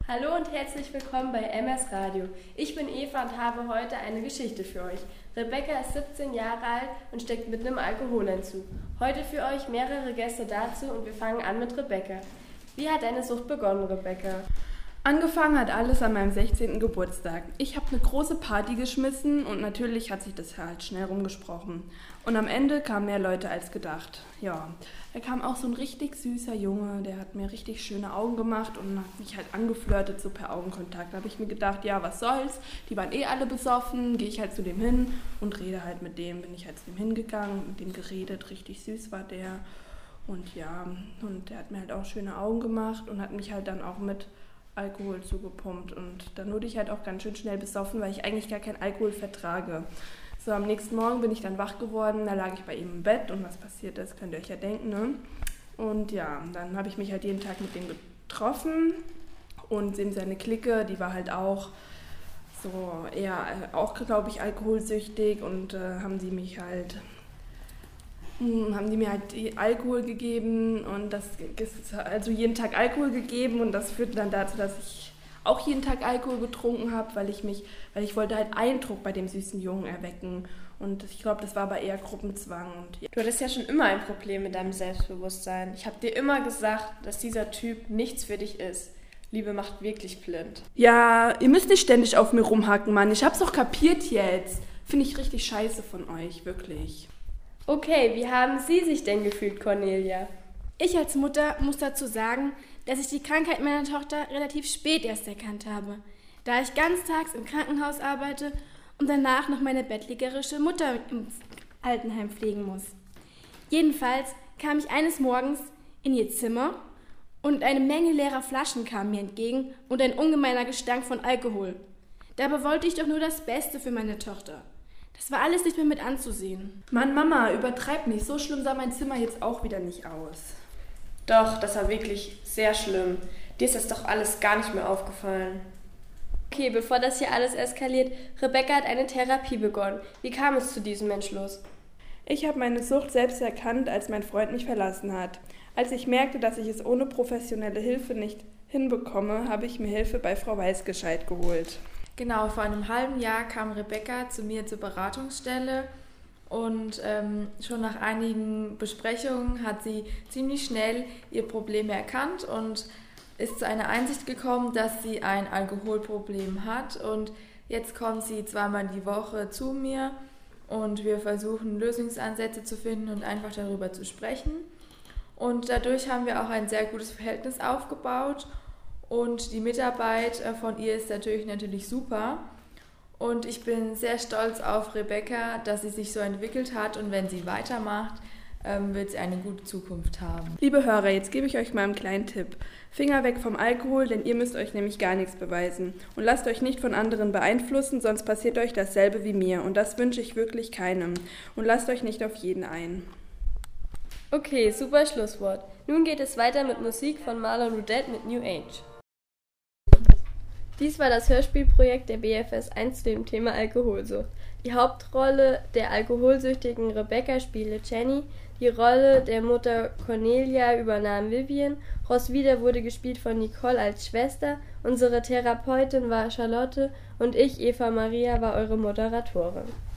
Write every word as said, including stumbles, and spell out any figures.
Hallo und herzlich willkommen bei M S Radio. Ich bin Eva und habe heute eine Geschichte für euch. Rebecca ist siebzehn Jahre alt und steckt mitten im Alkoholentzug. Heute für euch mehrere Gäste dazu und wir fangen an mit Rebecca. Wie hat deine Sucht begonnen, Rebecca? Angefangen hat alles an meinem sechzehnten Geburtstag. Ich habe eine große Party geschmissen und natürlich hat sich das halt schnell rumgesprochen. Und am Ende kamen mehr Leute als gedacht. Ja, da kam auch so ein richtig süßer Junge, der hat mir richtig schöne Augen gemacht und hat mich halt angeflirtet, so per Augenkontakt. Da habe ich mir gedacht, ja, was soll's, die waren eh alle besoffen, gehe ich halt zu dem hin und rede halt mit dem. Bin ich halt zu dem hingegangen, mit dem geredet, richtig süß war der. Und ja, und der hat mir halt auch schöne Augen gemacht und hat mich halt dann auch mit Alkohol zugepumpt und dann wurde ich halt auch ganz schön schnell besoffen, weil ich eigentlich gar keinen Alkohol vertrage. So, am nächsten Morgen bin ich dann wach geworden, da lag ich bei ihm im Bett und was passiert ist, könnt ihr euch ja denken, ne? Und ja, dann habe ich mich halt jeden Tag mit dem getroffen und eben seine Clique, die war halt auch so eher, auch glaube ich, alkoholsüchtig und äh, haben sie mich halt... haben die mir halt Alkohol gegeben und das also jeden Tag Alkohol gegeben und das führte dann dazu, dass ich auch jeden Tag Alkohol getrunken habe, weil ich mich, weil ich wollte halt Eindruck bei dem süßen Jungen erwecken und ich glaube, das war aber eher Gruppenzwang. Und ja. Du hattest ja schon immer ein Problem mit deinem Selbstbewusstsein. Ich habe dir immer gesagt, dass dieser Typ nichts für dich ist. Liebe macht wirklich blind. Ja, ihr müsst nicht ständig auf mir rumhacken, Mann. Ich hab's doch kapiert jetzt. Finde ich richtig scheiße von euch, wirklich. Okay, wie haben Sie sich denn gefühlt, Cornelia? Ich als Mutter muss dazu sagen, dass ich die Krankheit meiner Tochter relativ spät erst erkannt habe, da ich ganztags im Krankenhaus arbeite und danach noch meine bettlägerische Mutter im Altenheim pflegen muss. Jedenfalls kam ich eines Morgens in ihr Zimmer und eine Menge leerer Flaschen kam mir entgegen und ein ungemeiner Gestank von Alkohol. Dabei wollte ich doch nur das Beste für meine Tochter. Das war alles nicht mehr mit anzusehen. Mann, Mama, übertreib nicht. So schlimm sah mein Zimmer jetzt auch wieder nicht aus. Doch, das war wirklich sehr schlimm. Dir ist das doch alles gar nicht mehr aufgefallen. Okay, bevor das hier alles eskaliert, Rebecca hat eine Therapie begonnen. Wie kam es zu diesem Entschluss? Ich habe meine Sucht selbst erkannt, als mein Freund mich verlassen hat. Als ich merkte, dass ich es ohne professionelle Hilfe nicht hinbekomme, habe ich mir Hilfe bei Frau Weißgescheit geholt. Genau, vor einem halben Jahr kam Rebecca zu mir zur Beratungsstelle und ähm, schon nach einigen Besprechungen hat sie ziemlich schnell ihr Problem erkannt und ist zu einer Einsicht gekommen, dass sie ein Alkoholproblem hat und jetzt kommt sie zweimal die Woche zu mir und wir versuchen Lösungsansätze zu finden und einfach darüber zu sprechen und dadurch haben wir auch ein sehr gutes Verhältnis aufgebaut. Und die Mitarbeit von ihr ist natürlich natürlich super. Und ich bin sehr stolz auf Rebecca, dass sie sich so entwickelt hat. Und wenn sie weitermacht, wird sie eine gute Zukunft haben. Liebe Hörer, jetzt gebe ich euch mal einen kleinen Tipp. Finger weg vom Alkohol, denn ihr müsst euch nämlich gar nichts beweisen. Und lasst euch nicht von anderen beeinflussen, sonst passiert euch dasselbe wie mir. Und das wünsche ich wirklich keinem. Und lasst euch nicht auf jeden ein. Okay, super Schlusswort. Nun geht es weiter mit Musik von Marlon Rudette mit New Age. Dies war das Hörspielprojekt der B F S eins zu dem Thema Alkoholsucht. Die Hauptrolle der alkoholsüchtigen Rebecca spielte Jenny, die Rolle der Mutter Cornelia übernahm Vivian, Roswitha wurde gespielt von Nicole als Schwester, unsere Therapeutin war Charlotte und ich, Eva Maria, war eure Moderatorin.